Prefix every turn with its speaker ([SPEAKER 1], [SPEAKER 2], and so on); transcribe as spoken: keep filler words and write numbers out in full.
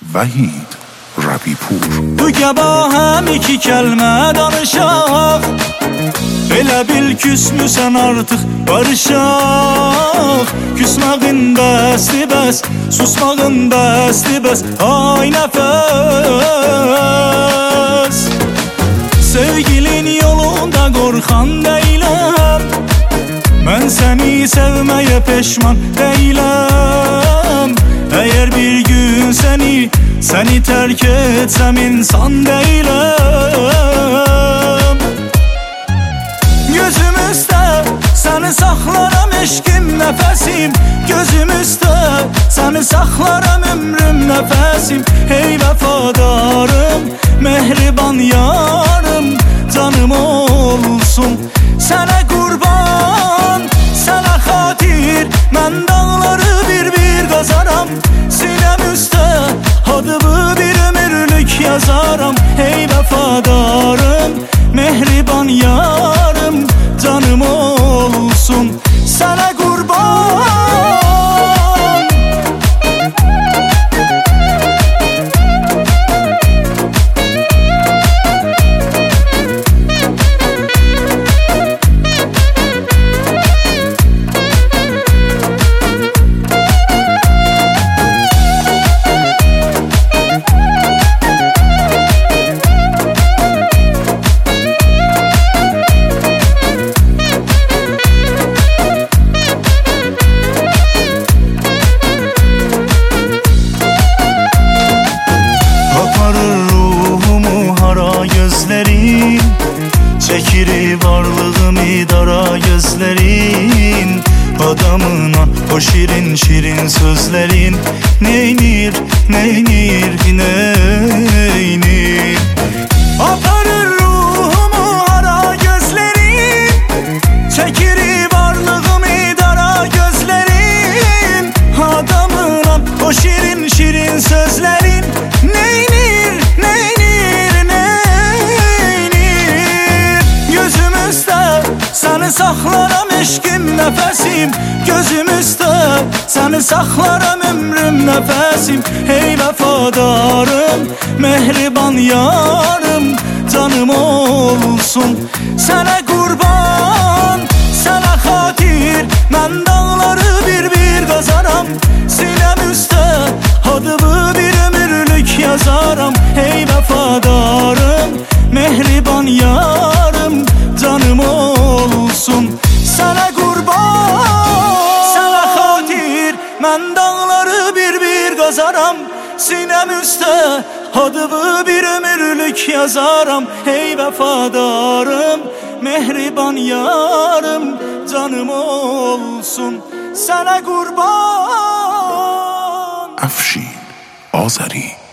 [SPEAKER 1] Vahid Rabipur.
[SPEAKER 2] Bu gəba həm iki kəlmə danışaq, elə bil küsmüsən artıq barışaq. Küsmağın bəsdi bəs, susmağın bəsdi bəs, ay nəfəs. Sevgilin yolunda qorxan deyiləm, mən səni sevməyə peşman deyiləm. Əgər bir gün səni, səni tərk etsəm insan deyiləm. Gözümüzdə səni saxlaram eşqim nəfəsim, gözümüzdə səni saxlaram ömrüm nəfəsim. Hey vəfadarım, mehriban yarım, canım olsun sənə qurban. Sənə xatir mən dağları bir-bir qazaram, sinəm üstə adımı bir ömürlük yazaram. Hey vəfadarım, mehriban yarım, canım olsun sənə qurban. Çəkir varlığımı dara gözlərin, adamına o şirin şirin sözlərin. Neynir, neynir, neynir. Aparır ruhumu hara gözlərin, çəkir varlığımı dara gözlərin, adamına o şirin şirin sözlərin. Neynir, neynir, neynir. Gözümüzdə səni saxlaram eşqim nəfəsim, gözümüzdə səni saxlaram ömrüm nəfəsim. Hey vəfadarım, mehriban yarım, canım olsun sənə qurban. Sənə xatir mən dağları bir-bir qazaram, sinəm üstə adımı bir ömürlük yazaram. Hey vəfadarım, mehriban yarım, canım olsun sənə qurban. Sənə xatir mən dağları bir-bir qazaram, sinəm üstə adımı bir ömürlük yazaram. Hey vəfadarım, mehriban yarım, canım olsun sənə qurban.
[SPEAKER 1] Afshin Azari.